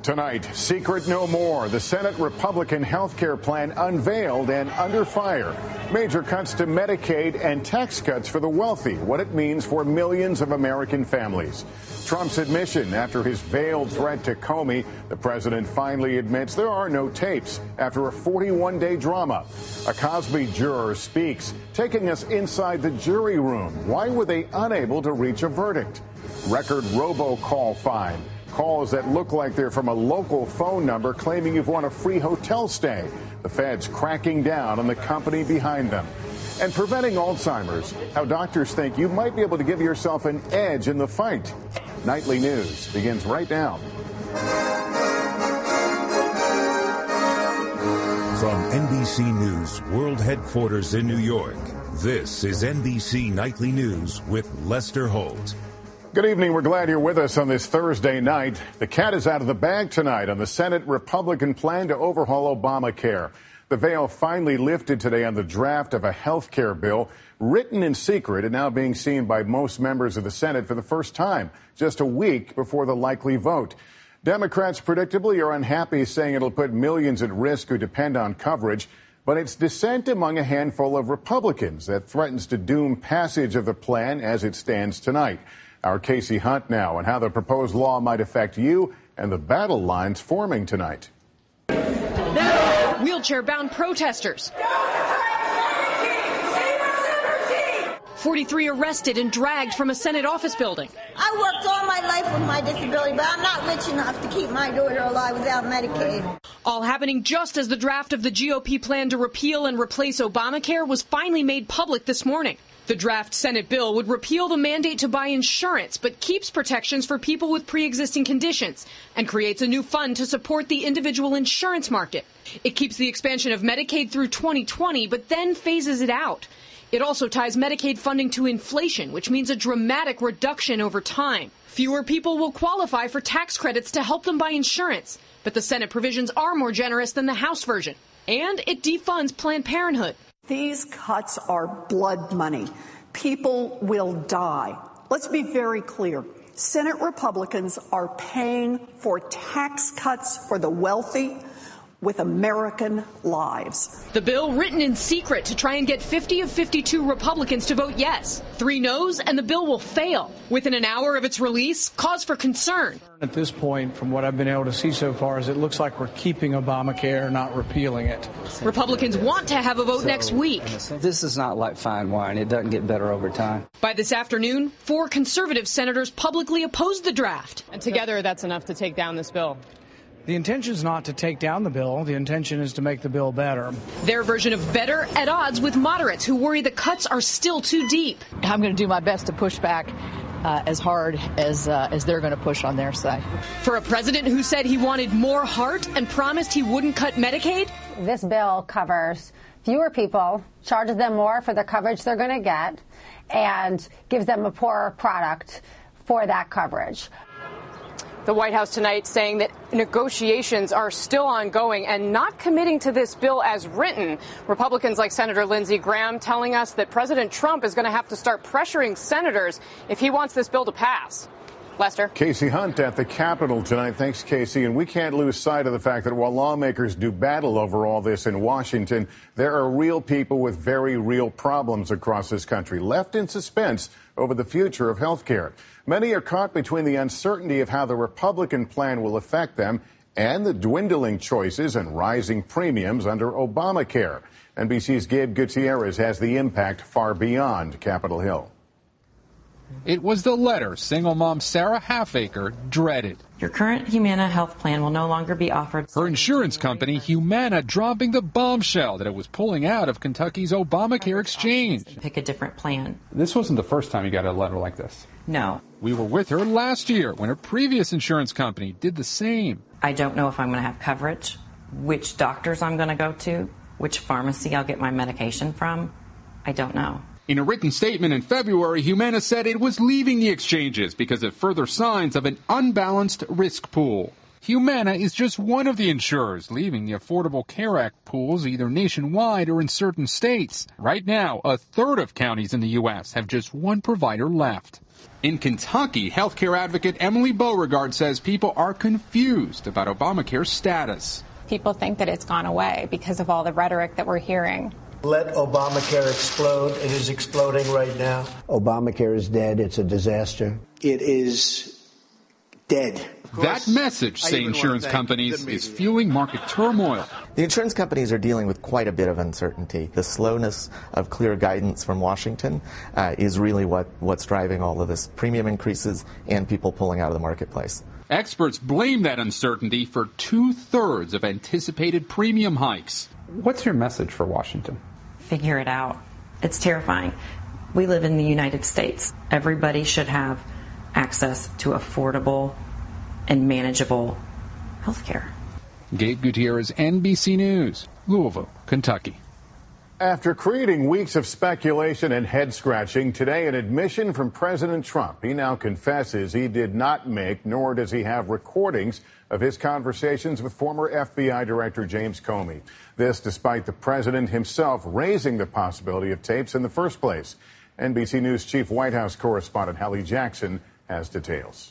Tonight, secret no more. The Senate Republican health care plan unveiled and under fire. Major cuts to Medicaid and tax cuts for the wealthy. What it means for millions of American families. Trump's admission after his veiled threat to Comey. The president finally admits there are no tapes after a 41-day drama. A Cosby juror speaks, taking us inside the jury room. Why were they unable to reach a verdict? Record robocall fine. Calls that look like they're from a local phone number claiming you've won a free hotel stay. The feds cracking down on the company behind them. And preventing Alzheimer's, how doctors think you might be able to give yourself an edge in the fight. Nightly News begins right now. From NBC News World Headquarters in New York, this is NBC Nightly News with Lester Holt. Good evening. We're glad you're with us on this Thursday night. The cat is out of the bag tonight on the Senate Republican plan to overhaul Obamacare. The veil finally lifted today on the draft of a health care bill written in secret and now being seen by most members of the Senate for the first time, just a week before the likely vote. Democrats predictably are unhappy, saying it'll put millions at risk who depend on coverage. But it's dissent among a handful of Republicans that threatens to doom passage of the plan as it stands tonight. Our Casey Hunt now and how the proposed law might affect you and the battle lines forming tonight. Wheelchair-bound protesters. 43 arrested and dragged from a Senate office building. I worked all my life with my disability, but I'm not rich enough to keep my daughter alive without Medicaid. All happening just as the draft of the GOP plan to repeal and replace Obamacare was finally made public this morning. The draft Senate bill would repeal the mandate to buy insurance, but keeps protections for people with pre-existing conditions and creates a new fund to support the individual insurance market. It keeps the expansion of Medicaid through 2020, but then phases it out. It also ties Medicaid funding to inflation, which means a dramatic reduction over time. Fewer people will qualify for tax credits to help them buy insurance, but the Senate provisions are more generous than the House version. And it defunds Planned Parenthood. These cuts are blood money. People will die. Let's be very clear. Senate Republicans are paying for tax cuts for the wealthy with American lives. The bill written in secret to try and get 50 of 52 Republicans to vote yes. 3 no's and the bill will fail. Within an hour of its release, cause for concern. At this point, from what I've been able to see so far, is it looks like we're keeping Obamacare, not repealing it. Republicans want to have a vote next week. This is not like fine wine. It doesn't get better over time. By this afternoon, 4 conservative senators publicly opposed the draft. And together, that's enough to take down this bill. The intention is not to take down the bill. The intention is to make the bill better. Their version of better at odds with moderates who worry the cuts are still too deep. I'm going to do my best to push back as hard as they're going to push on their side. For a president who said he wanted more heart and promised he wouldn't cut Medicaid? This bill covers fewer people, charges them more for the coverage they're going to get, and gives them a poorer product for that coverage. The White House tonight saying that negotiations are still ongoing and not committing to this bill as written. Republicans like Senator Lindsey Graham telling us that President Trump is going to have to start pressuring senators if he wants this bill to pass. Lester. Casey Hunt at the Capitol tonight. Thanks, Casey. And we can't lose sight of the fact that while lawmakers do battle over all this in Washington, there are real people with very real problems across this country left in suspense over the future of health care. Many are caught between the uncertainty of how the Republican plan will affect them and the dwindling choices and rising premiums under Obamacare. NBC's Gabe Gutierrez has the impact far beyond Capitol Hill. It was the letter single mom Sarah Halfacre dreaded. Your current Humana health plan will no longer be offered. Her insurance company, Humana, dropping the bombshell that it was pulling out of Kentucky's Obamacare exchange. Pick a different plan. This wasn't the first time you got a letter like this. No. We were with her last year when her previous insurance company did the same. I don't know if I'm going to have coverage, which doctors I'm going to go to, which pharmacy I'll get my medication from. I don't know. In a written statement in February, Humana said it was leaving the exchanges because of further signs of an unbalanced risk pool. Humana is just one of the insurers leaving the Affordable Care Act pools either nationwide or in certain states. Right now, a third of counties in the U.S. have just one provider left. In Kentucky, healthcare advocate Emily Beauregard says people are confused about Obamacare's status. People think that it's gone away because of all the rhetoric that we're hearing. Let Obamacare explode. It is exploding right now. Obamacare is dead. It's a disaster. It is dead. That message, say insurance companies, is fueling market turmoil. The insurance companies are dealing with quite a bit of uncertainty. The slowness of clear guidance from Washington is really what's driving all of this premium increases and people pulling out of the marketplace. Experts blame that uncertainty for 2/3 of anticipated premium hikes. What's your message for Washington? Figure it out. It's terrifying. We live in the United States. Everybody should have access to affordable and manageable health care. Gabe Gutierrez, NBC News, Louisville, Kentucky. After creating weeks of speculation and head-scratching, today an admission from President Trump. He now confesses he did not make, nor does he have recordings of his conversations with former FBI Director James Comey. This despite the president himself raising the possibility of tapes in the first place. NBC News Chief White House correspondent Hallie Jackson has details.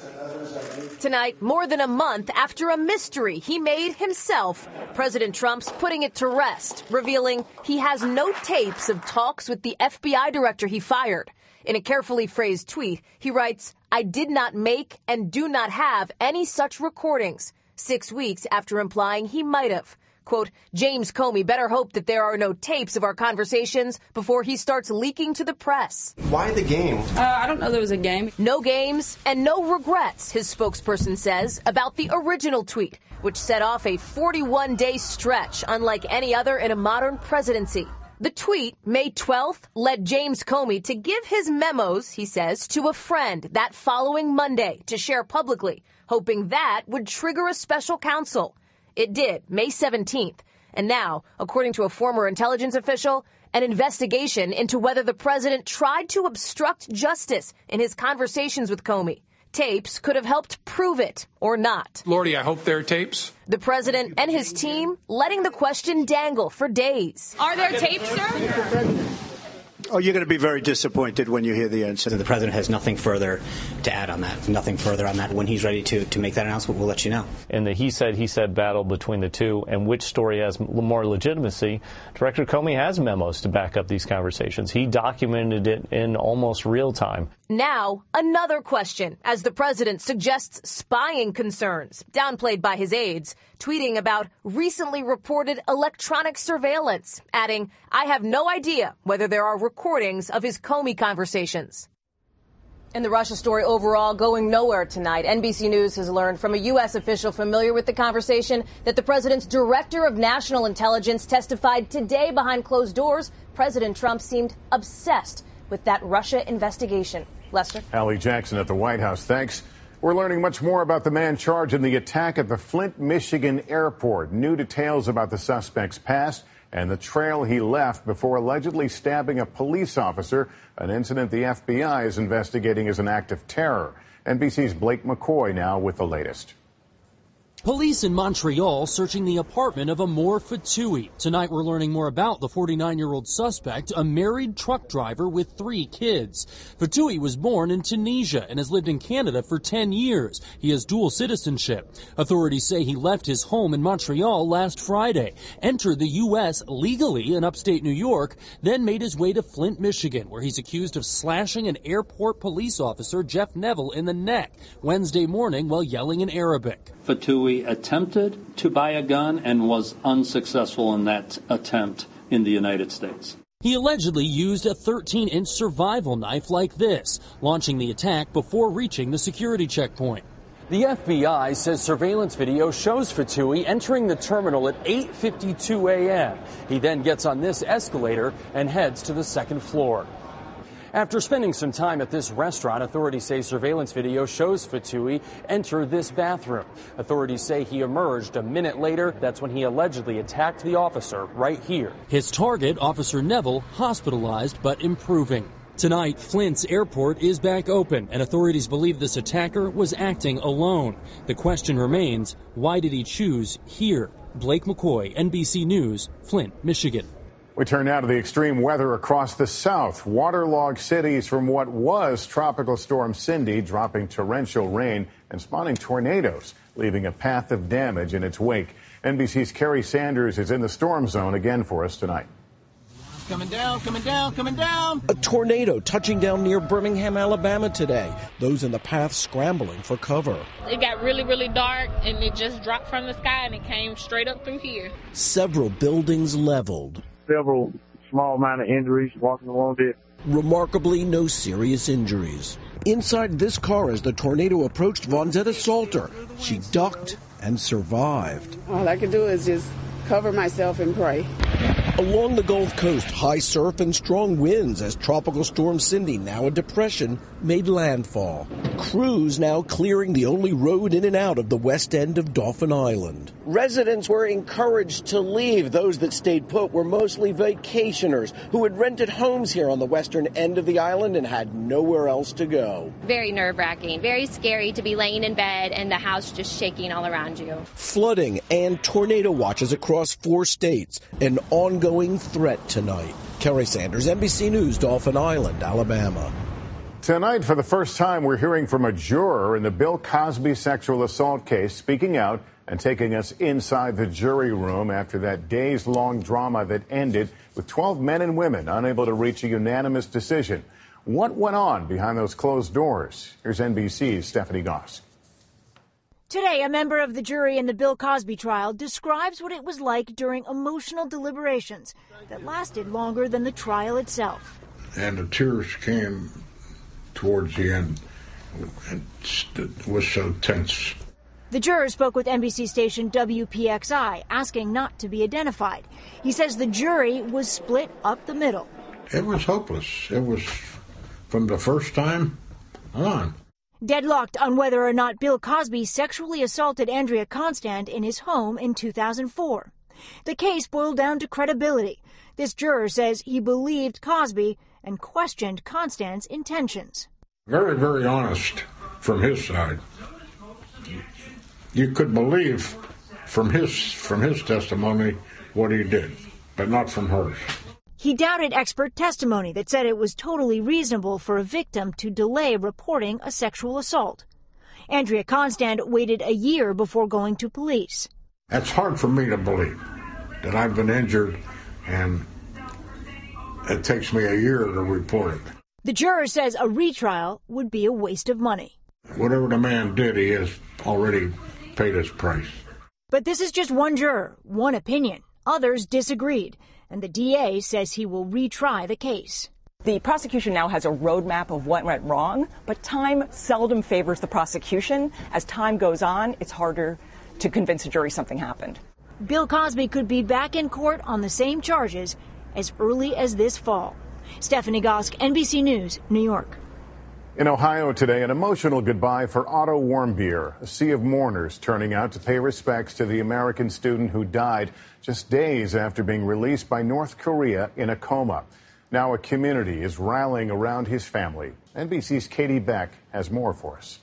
Tonight, more than a month after a mystery he made himself, President Trump's putting it to rest, revealing he has no tapes of talks with the FBI director he fired. In a carefully phrased tweet, he writes, "I did not make and do not have any such recordings," 6 weeks after implying he might have. Quote, James Comey better hope that there are no tapes of our conversations before he starts leaking to the press. Why the game? I don't know there was a game. No games and no regrets, his spokesperson says, about the original tweet, which set off a 41-day stretch unlike any other in a modern presidency. The tweet, May 12th, led James Comey to give his memos, he says, to a friend that following Monday to share publicly, hoping that would trigger a special counsel. It did, May 17th. And now, according to a former intelligence official, an investigation into whether the president tried to obstruct justice in his conversations with Comey. Tapes could have helped prove it or not. Lordy, I hope there are tapes. The president and his team letting the question dangle for days. Are there tapes, sir? Oh, you're going to be very disappointed when you hear the answer. The president has nothing further to add on that, nothing further on that. When he's ready to make that announcement, we'll let you know. In the he said battle between the two and which story has more legitimacy, Director Comey has memos to back up these conversations. He documented it in almost real time. Now, another question, as the president suggests spying concerns, downplayed by his aides, tweeting about recently reported electronic surveillance, adding, I have no idea whether there are recordings of his Comey conversations. And the Russia story overall going nowhere tonight. NBC News has learned from a U.S. official familiar with the conversation that the president's director of national intelligence testified today behind closed doors. President Trump seemed obsessed with that Russia investigation. Lester? Hallie Jackson at the White House. Thanks. We're learning much more about the man charged in the attack at the Flint, Michigan airport. New details about the suspect's past and the trail he left before allegedly stabbing a police officer, an incident the FBI is investigating as an act of terror. NBC's Blake McCoy now with the latest. Police in Montreal searching the apartment of Amor Fatui. Tonight we're learning more about the 49-year-old suspect, a married truck driver with 3 kids. Fatui was born in Tunisia and has lived in Canada for 10 years. He has dual citizenship. Authorities say he left his home in Montreal last Friday, entered the U.S. legally in upstate New York, then made his way to Flint, Michigan, where he's accused of slashing an airport police officer, Jeff Neville, in the neck Wednesday morning while yelling in Arabic. Fatui attempted to buy a gun and was unsuccessful in that attempt in the United States. He allegedly used a 13-inch survival knife like this, launching the attack before reaching the security checkpoint. The FBI says surveillance video shows Fatui entering the terminal at 8:52 a.m. He then gets on this escalator and heads to the second floor. After spending some time at this restaurant, authorities say surveillance video shows Fatui enter this bathroom. Authorities say he emerged a minute later. That's when he allegedly attacked the officer right here. His target, Officer Neville, hospitalized but improving. Tonight, Flint's airport is back open, and authorities believe this attacker was acting alone. The question remains, why did he choose here? Blake McCoy, NBC News, Flint, Michigan. We turn now to the extreme weather across the South. Waterlogged cities from what was Tropical Storm Cindy dropping torrential rain and spawning tornadoes, leaving a path of damage in its wake. NBC's Kerry Sanders is in the storm zone again for us tonight. Coming down, coming down, coming down. A tornado touching down near Birmingham, Alabama today. Those in the path scrambling for cover. It got really, really dark, and it just dropped from the sky, and it came straight up through here. Several buildings leveled. Several small amount of injuries walking along it. Remarkably, no serious injuries. Inside this car as the tornado approached, Vonzetta Salter. She ducked and survived. All I could do is just cover myself and pray. Along the Gulf Coast, high surf and strong winds as Tropical Storm Cindy, now a depression, made landfall. Crews now clearing the only road in and out of the west end of Dauphin Island. Residents were encouraged to leave. Those that stayed put were mostly vacationers who had rented homes here on the western end of the island and had nowhere else to go. Very nerve-wracking, very scary to be laying in bed and the house just shaking all around you. Flooding and tornado watches across 4 states, an ongoing threat tonight. Kerry Sanders, NBC News, Dauphin Island, Alabama. Tonight, for the first time, we're hearing from a juror in the Bill Cosby sexual assault case, speaking out and taking us inside the jury room after that days-long drama that ended with 12 men and women unable to reach a unanimous decision. What went on behind those closed doors? Here's NBC's Stephanie Goss. Today, a member of the jury in the Bill Cosby trial describes what it was like during emotional deliberations that lasted longer than the trial itself. And the tears came towards the end. It was so tense. The juror spoke with NBC station WPXI, asking not to be identified. He says the jury was split up the middle. It was hopeless. It was from the first time on. Deadlocked on whether or not Bill Cosby sexually assaulted Andrea Constand in his home in 2004. The case boiled down to credibility. This juror says he believed Cosby and questioned Constand's intentions. Very, very honest from his side. You could believe from his testimony what he did, but not from hers. He doubted expert testimony that said it was totally reasonable for a victim to delay reporting a sexual assault. Andrea Constand waited a year before going to police. It's hard for me to believe that I've been injured and it takes me a year to report it. The juror says a retrial would be a waste of money. Whatever the man did, he has already paid his price. But this is just one juror, one opinion. Others disagreed, and the DA says he will retry the case. The prosecution now has a roadmap of what went wrong, but time seldom favors the prosecution. As time goes on, it's harder to convince a jury something happened. Bill Cosby could be back in court on the same charges as early as this fall. Stephanie Gosk, NBC News, New York. In Ohio today, an emotional goodbye for Otto Warmbier. A sea of mourners turning out to pay respects to the American student who died just days after being released by North Korea in a coma. Now a community is rallying around his family. NBC's Katie Beck has more for us.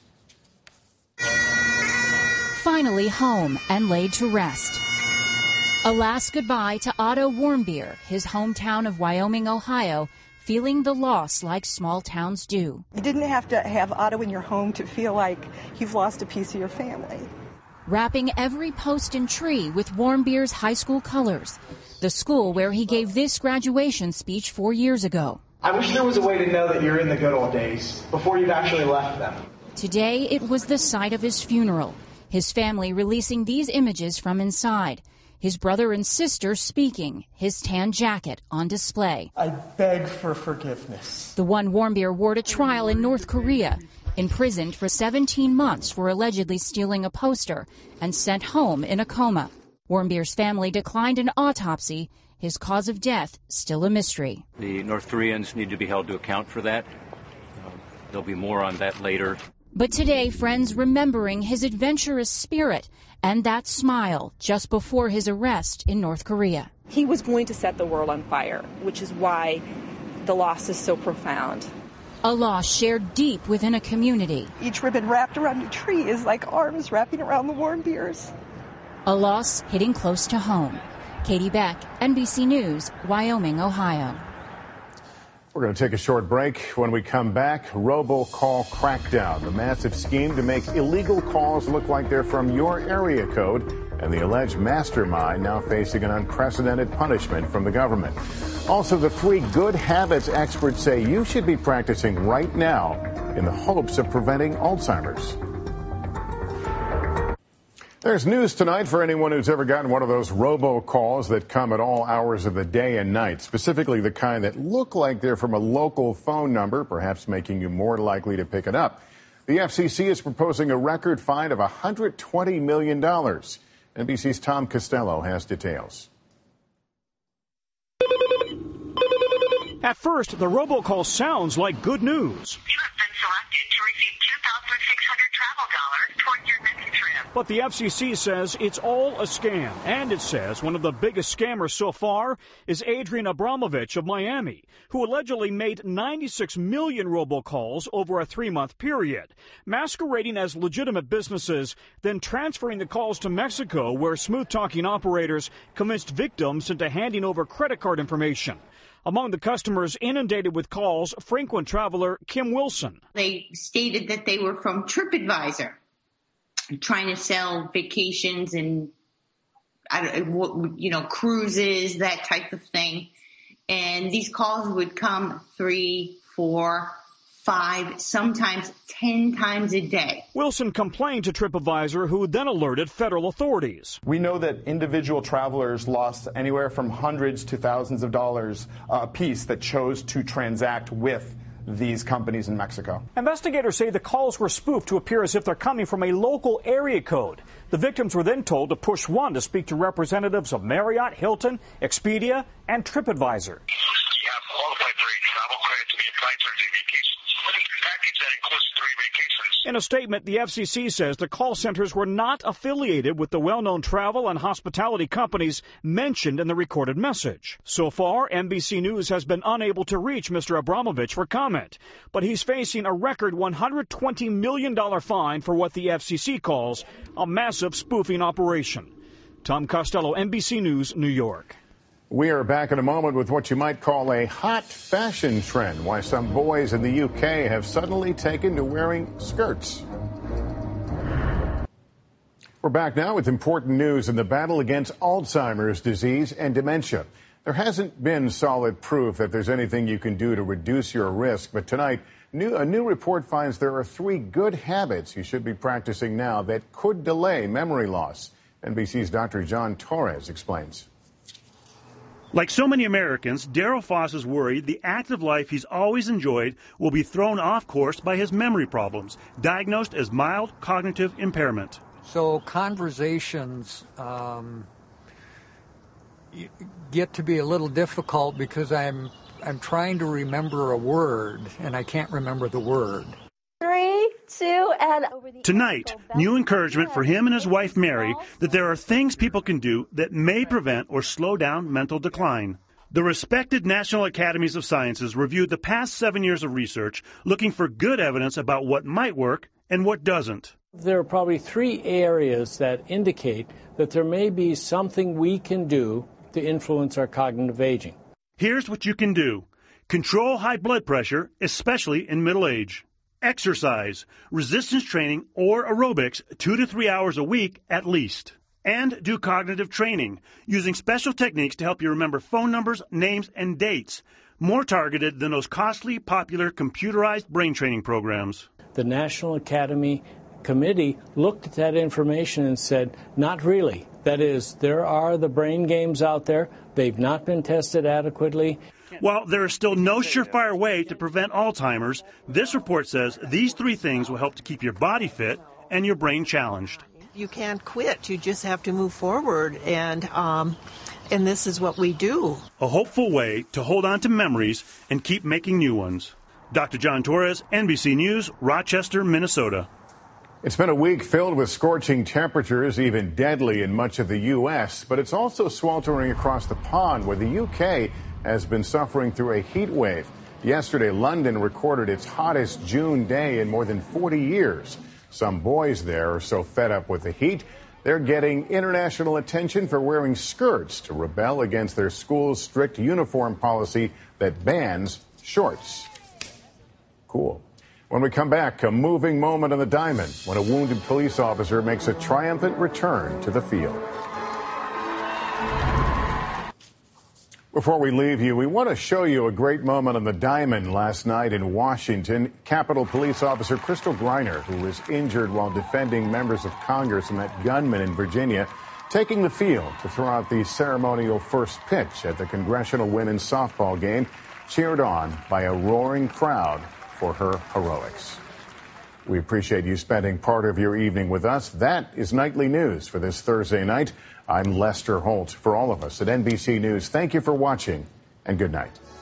Finally home and laid to rest. A last goodbye to Otto Warmbier, his hometown of Wyoming, Ohio, feeling the loss like small towns do. You didn't have to have Otto in your home to feel like you've lost a piece of your family. Wrapping every post and tree with Warmbier's high school colors, the school where he gave this graduation speech 4 years ago. I wish there was a way to know that you're in the good old days before you've actually left them. Today, it was the site of his funeral, his family releasing these images from inside. His brother and sister speaking, his tan jacket on display. I beg for forgiveness. The one Warmbier wore to trial in North Korea, imprisoned for 17 months for allegedly stealing a poster and sent home in a coma. Warmbier's family declined an autopsy. His cause of death still a mystery. The North Koreans need to be held to account for that. There'll be more on that later. But today, friends remembering his adventurous spirit and that smile just before his arrest in North Korea. He was going to set the world on fire, which is why the loss is so profound. A loss shared deep within a community. Each ribbon wrapped around a tree is like arms wrapping around the Warmbiers. A loss hitting close to home. Katie Beck, NBC News, Wyoming, Ohio. We're going to take a short break. When we come back, robocall crackdown, the massive scheme to make illegal calls look like they're from your area code, and the alleged mastermind now facing an unprecedented punishment from the government. Also, the 3 good habits experts say you should be practicing right now in the hopes of preventing Alzheimer's. There's news tonight for anyone who's ever gotten one of those robocalls that come at all hours of the day and night, specifically the kind that look like they're from a local phone number, perhaps making you more likely to pick it up. The FCC is proposing a record fine of $120 million. NBC's Tom Costello has details. At first, the robocall sounds like good news. You have been selected to receive $2,600 travel dollars toward your next trip. But the FCC says it's all a scam. And it says one of the biggest scammers so far is Adrian Abramovich of Miami, who allegedly made 96 million robocalls over a 3-month period, masquerading as legitimate businesses, then transferring the calls to Mexico, where smooth-talking operators convinced victims into handing over credit card information. Among the customers inundated with calls, frequent traveler Kim Wilson. They stated that they were from TripAdvisor, trying to sell vacations and, cruises, that type of thing. And these calls would come 3, 4, 5, sometimes 10 times a day. Wilson complained to TripAdvisor, who then alerted federal authorities. We know that individual travelers lost anywhere from hundreds to thousands of dollars a piece that chose to transact with these companies in Mexico. Investigators say the calls were spoofed to appear as if they're coming from a local area code. The victims were then told to push 1 to speak to representatives of Marriott, Hilton, Expedia, and TripAdvisor. You have qualified for a travel credit to be applied towards a vacation package that includes 3 vacations. In a statement, the FCC says the call centers were not affiliated with the well-known travel and hospitality companies mentioned in the recorded message. So far, NBC News has been unable to reach Mr. Abramovich for comment, but he's facing a record $120 million fine for what the FCC calls a massive spoofing operation. Tom Costello, NBC News, New York. We are back in a moment with what you might call a hot fashion trend, why some boys in the UK have suddenly taken to wearing skirts. We're back now with important news in the battle against Alzheimer's disease and dementia. There hasn't been solid proof that there's anything you can do to reduce your risk, but tonight, a new report finds there are 3 good habits you should be practicing now that could delay memory loss. NBC's Dr. John Torres explains. Like so many Americans, Darrell Foss is worried the active life he's always enjoyed will be thrown off course by his memory problems, diagnosed as mild cognitive impairment. So conversations get to be a little difficult because I'm trying to remember a word and I can't remember the word. 3, 2, and tonight, new encouragement for him and his wife Mary that there are things people can do that may prevent or slow down mental decline. The respected National Academies of Sciences reviewed the past 7 years of research looking for good evidence about what might work and what doesn't. There are probably 3 areas that indicate that there may be something we can do to influence our cognitive aging. Here's what you can do. Control high blood pressure, especially in middle age. Exercise, resistance training, or aerobics 2 to 3 hours a week at least. And do cognitive training, using special techniques to help you remember phone numbers, names, and dates, more targeted than those costly, popular, computerized brain training programs. The National Academy Committee looked at that information and said, not really. That is, there are the brain games out there. They've not been tested adequately. While there is still no surefire way to prevent Alzheimer's, this report says these 3 things will help to keep your body fit and your brain challenged. You can't quit. You just have to move forward, and this is what we do. A hopeful way to hold on to memories and keep making new ones. Dr. John Torres, NBC News, Rochester, Minnesota. It's been a week filled with scorching temperatures, even deadly in much of the U.S., but it's also sweltering across the pond where the U.K. has been suffering through a heat wave. Yesterday, London recorded its hottest June day in more than 40 years. Some boys there are so fed up with the heat, they're getting international attention for wearing skirts to rebel against their school's strict uniform policy that bans shorts. Cool. When we come back, a moving moment on the diamond when a wounded police officer makes a triumphant return to the field. Before we leave you, we want to show you a great moment on the diamond last night in Washington. Capitol Police Officer Crystal Griner, who was injured while defending members of Congress from that gunman in Virginia, taking the field to throw out the ceremonial first pitch at the Congressional Women's Softball game, cheered on by a roaring crowd for her heroics. We appreciate you spending part of your evening with us. That is Nightly News for this Thursday night. I'm Lester Holt. For all of us at NBC News, thank you for watching and good night.